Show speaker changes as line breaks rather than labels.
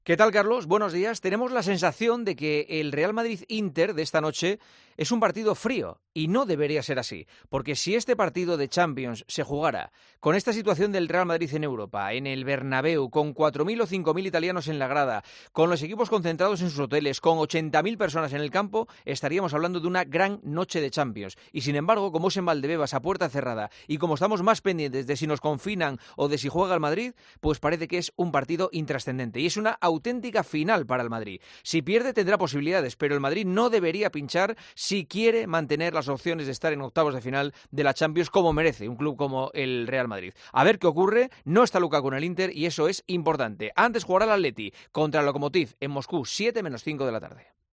¿Qué tal, Carlos? Buenos días. Tenemos la sensación de que el Real Madrid-Inter de esta noche es un partido frío y no debería ser así, porque si este partido de Champions se jugara con esta situación del Real Madrid en Europa, en el Bernabéu, con 4.000 o 5.000 italianos en la grada, con los equipos concentrados en sus hoteles, con 80.000 personas en el campo, estaríamos hablando de una gran noche de Champions. Y sin embargo, como es en Valdebebas a puerta cerrada y como estamos más pendientes de si nos confinan o de si juega el Madrid, pues parece que es un partido intrascendente y es una auténtica final para el Madrid. Si pierde tendrá posibilidades, pero el Madrid no debería pinchar si quiere mantener las opciones de estar en octavos de final de la Champions como merece un club como el Real Madrid. A ver qué ocurre, no está Lukaku en el Inter y eso es importante. Antes jugará el Atleti contra el Lokomotiv en Moscú, 7 menos 5 de la tarde.